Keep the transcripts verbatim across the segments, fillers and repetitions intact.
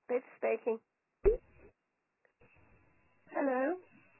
Beth speaking. Hello?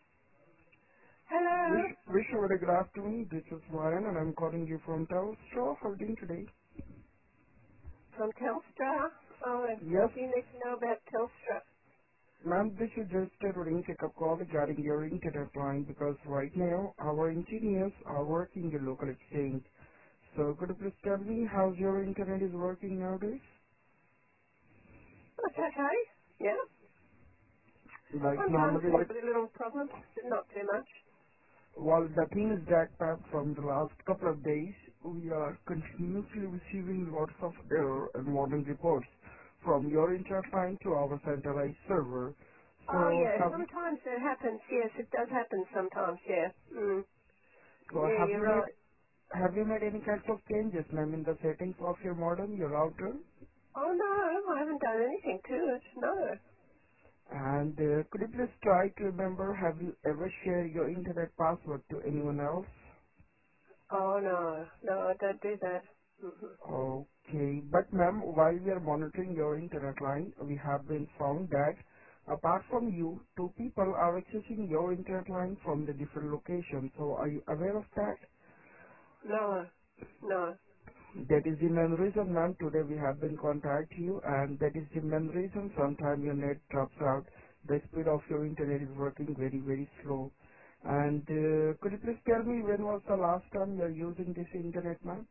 Wish, Hello? wish you a very good afternoon. This is Ryan and I'm calling you from Telstra. How are you doing today? From Telstra? Oh, Yes, what do you need to know about Telstra? ma'am, this is just a routine checkup call regarding your internet line because right now our engineers are working your local exchange. So could you please tell me how's your internet is working nowadays? That's okay. Yeah. Like Sometimes normally, we like, have a little problem, but not too much. well, the thing is that ma'am, from the last couple of days, we are continuously receiving lots of error and warning reports from your internet line to our centralized server. Oh, So yeah. have Sometimes it happens. Yes, it does happen sometimes, yeah. Mm. So Yeah, have you're you made right. have you made any kinds of changes, ma'am, in the settings of your modem, your router? Oh, no, I haven't done anything to it. No. And uh, could you please try to remember, have you ever shared your internet password to anyone else? Oh, no. No, I don't do that. Mm-hmm. Okay, but ma'am, while we are monitoring your internet line, we have been found that apart from you, two people are accessing your internet line from the different locations. So are you aware of that? No. No. That is the main reason, ma'am. Today we have been contact you, and that is the main reason. Sometimes your net drops out. The speed of your internet is working very, very slow. And uh, could you please tell me when was the last time you're using this internet, ma'am?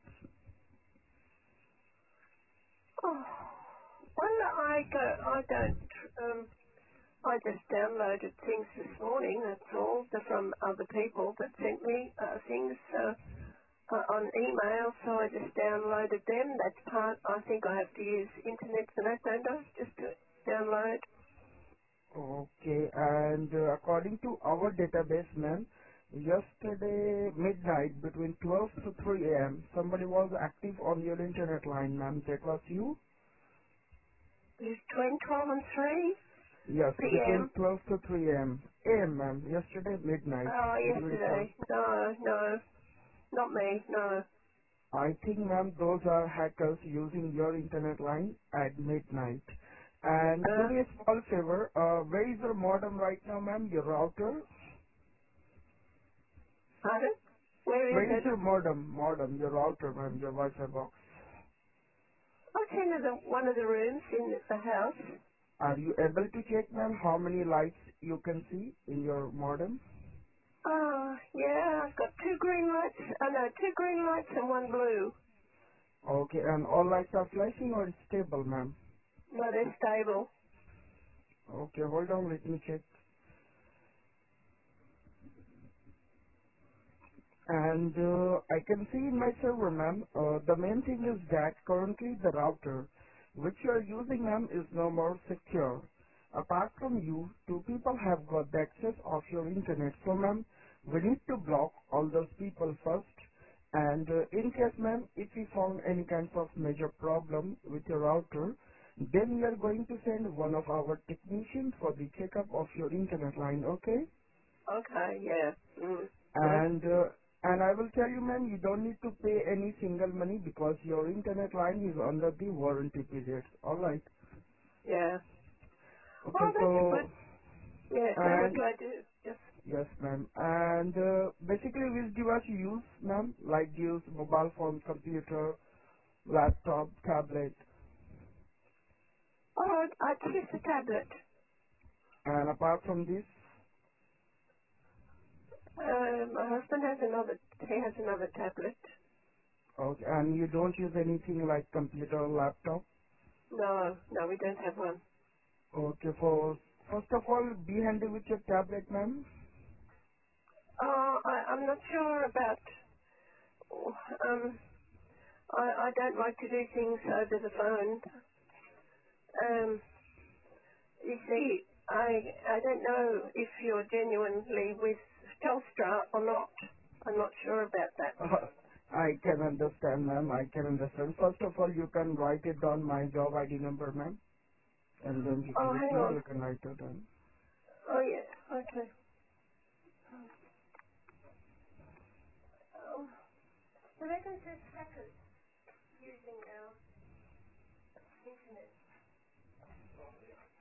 Oh. Well, I go, I don't, um, I just downloaded things this morning, that's all, they're from other people that sent me uh, things uh, uh, on email, so I just downloaded them. That's part, I think I have to use internet for that, don't I? Just to download. Okay, and uh, according to our database, ma'am, yesterday midnight between twelve to three a m, somebody was active on your internet line, ma'am. That was you? It's between twelve and three Yes, between p.m. twelve to three a m. A M, ma'am. Yesterday midnight Oh, between twelve. yesterday. No, no, not me, no. I think, ma'am, those are hackers using your internet line at midnight. And do Uh, me a small favor. Uh, where is your modem right now, ma'am? Your router? pardon? Where is Where is it? your modem? Modem, your router, ma'am, your Wi-Fi box. Oh, it's in the, one of the rooms in the house. Are you able to check, ma'am, how many lights you can see in your modem? Oh, yeah, I've got two green lights. Oh, no, two green lights and one blue. Okay, and all lights are flashing or it's stable, ma'am? No, they're stable. Okay, hold on, let me check. And uh, I can see in my server, ma'am, uh, the main thing is that currently the router which you are using, ma'am, is no more secure. Apart from you, two people have got the access of your internet. So, ma'am, we need to block all those people first. And uh, in case, ma'am, if we found any kind of major problem with your router, then we are going to send one of our technicians for the checkup of your internet line, okay? Okay, yeah. Mm. Good. And uh, and I will tell you, ma'am, you don't need to pay any single money because your internet line is under the warranty period. All right. Yeah. Okay. Oh, that's good. So Yeah, so what and do I do? Just, yes, ma'am. And uh, basically, which device you use, ma'am? Like use mobile phone, computer, laptop, tablet, oh, I choose a tablet. and apart from this, Uh, my husband has another, he has another tablet. okay, and you don't use anything like computer or laptop. No, no, we don't have one. Okay. For first of all, be handy with your tablet, ma'am. Oh, I, I'm not sure about, um, I, I don't like to do things over the phone. Um, you see, I, I don't know if you're genuinely with Telstra or not. I'm not sure about that. Uh, I can understand, ma'am. I can understand. First of all, you can write it down my job I D number, ma'am, and then you Oh, give it hang me. on. You can write it down. Oh, yeah, okay. Um, so they can just hackers using our internet.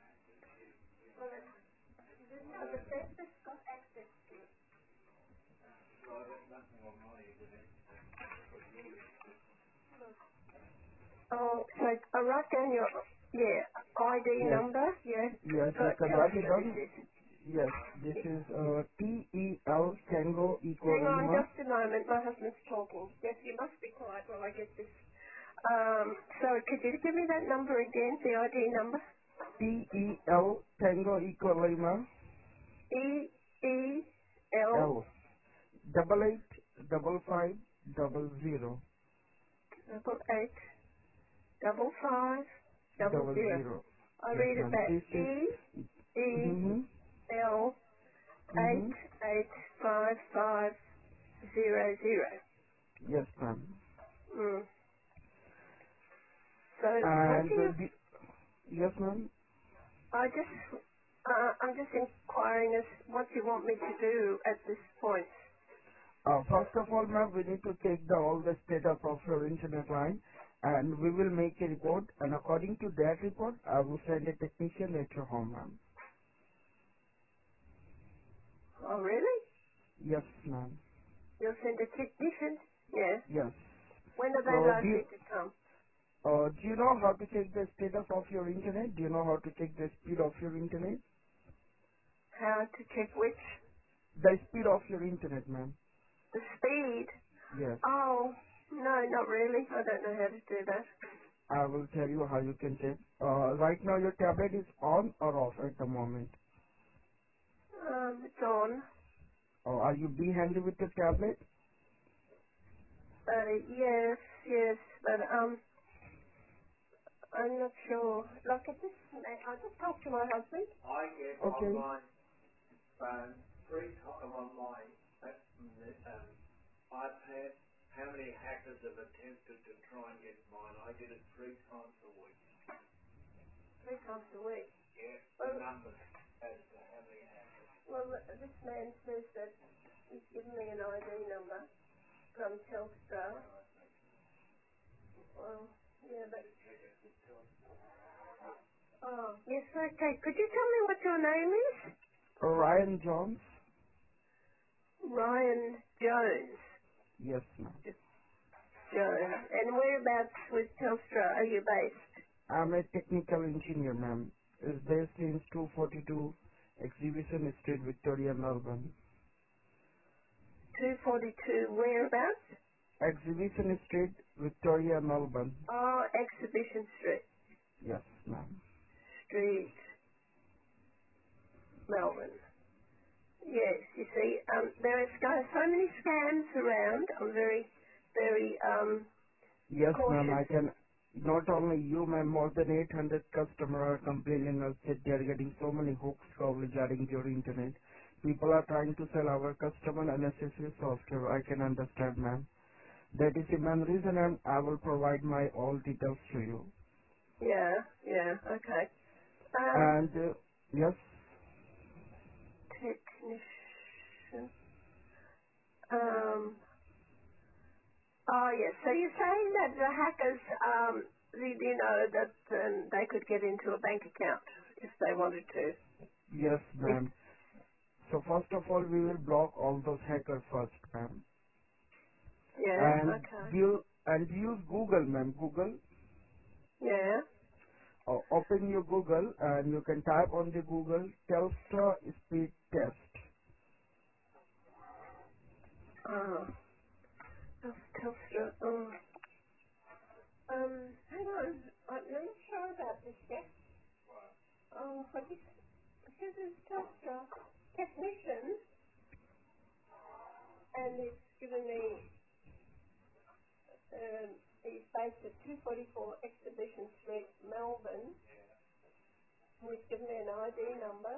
Oh, so I write down your, yeah, I D Yes, number, yeah, yes, you uh, can write it Telstra down. this is. Yes, this is uh, T E L Tango Eco Hang on Lima. just a moment, my husband's talking. Yes, you must be quiet while I get this. Um, so could you give me that number again, the I D number? T E L Tango Eco Lima. E, E, L, L. Double eight, double five, double zero, double eight, double five, double double zero. zero. I Yes, read it ma'am. back. This is. E, E, Mm-hmm. L, Mm-hmm. eight, eight, five, five, zero, zero. Yes, ma'am. Mm. So what And do uh, you, the, yes, ma'am. I just, uh, I'm just inquiring as what you want me to do at this point. Uh, first of all, ma'am, we need to check the all the status of your internet line, and we will make a report. And according to that report, I will send a technician at your home, ma'am. Oh, really? Yes, ma'am. You'll send a technician? Yeah. Yes. When are they So, do you, likely to come? uh, do you know how to check the status of your internet? Do you know how to check the speed of your internet? How to check which? The speed of your internet, ma'am. The speed? Yes. Oh, no, not really. I don't know how to do that. I will tell you how you can check. Uh, right now, your tablet is on or off at the moment. Um, it's on. Or are you be handy with the tablet? Uh, yes, yes, but um, I'm not sure. Like I just, I just talked to my husband. I get Okay. online phone three times online uh, um, iPad. How many hackers have attempted to try and get mine? I get it three times a week. Three times a week. Yeah, well, numbers as to how many hackers. Well, th- this man says that he's given me an I D number from Telstra. Well, yeah, but oh, yes, okay. Could you tell me what your name is? Ryan Jones? Ryan Jones. Yes, ma'am. Jones. And whereabouts with Telstra are you based? I'm a technical engineer, ma'am. It's based in two forty-two Exhibition Street, Victoria, Melbourne. two forty-two whereabouts? Exhibition Street, Victoria, Melbourne. Oh, Exhibition Street. Yes, ma'am. Street, Melbourne. Yes, you see, um, there are sc- so many scams around. I'm very, very um, Yes, ma'am. cautious. I can. Not only you, ma'am, more than eight hundred customers are complaining us that they are getting so many hooks call regarding your internet. People are trying to sell our customer unnecessary software. I can understand, ma'am. That is the main reason, and I will provide my all details to you. Yeah, yeah, okay. Um, And uh, yes, technician. Um, oh, yes. So you're saying that the hackers, um, you you know, that um, they could get into a bank account if they wanted to. yes, If, ma'am. So first of all, we will block all those hackers first, ma'am. yeah, And okay. you and use Google, ma'am. Google. Yeah. Uh, open your Google and you can type on the Google Telstra speed test. Oh, that's Telstra. Oh. Um, hang on. I'm not sure about this yet. Oh, what is, because it's Telstra technician, and it's given me, um, he's based at two forty-four Exhibition Street, Melbourne. He's given me an I D number.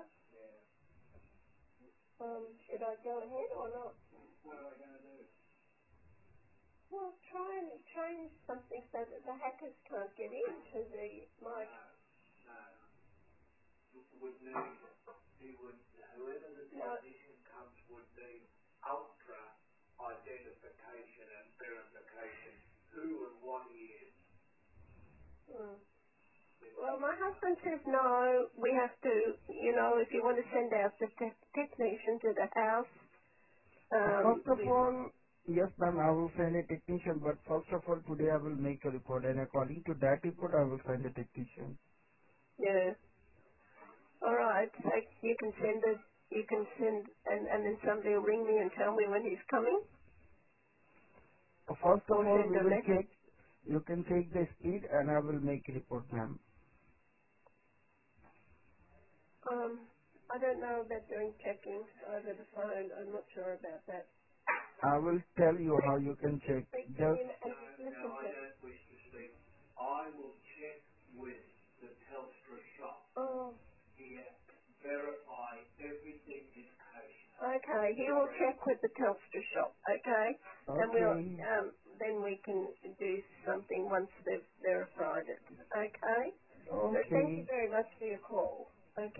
Um, should I go ahead or not? Well, try and change something so that the hackers can't get into the my. No. Hmm. Well, my husband says no. We have to, you know, if you want to send out the te- technician to the house, Uh, um, First of we, all, yes, ma'am, I will send a technician, but first of all, today I will make a report, and according to that report, I will send a technician. yeah. All right. So you can send it. You can send, and and then somebody will ring me and tell me when he's coming, Uh, First of or all, send we a will message. check. You can check the speed, and I will make a report, ma'am. Um, I don't know about doing check-ins over the phone. I'm not sure about that. I will tell you how you can check. Speak to Just him and just listen to. Oh. Okay, he will check with the Telstra shop, okay? And we'll, okay, um, then we can do something once they've verified it, okay? So thank you okay. very much for your call.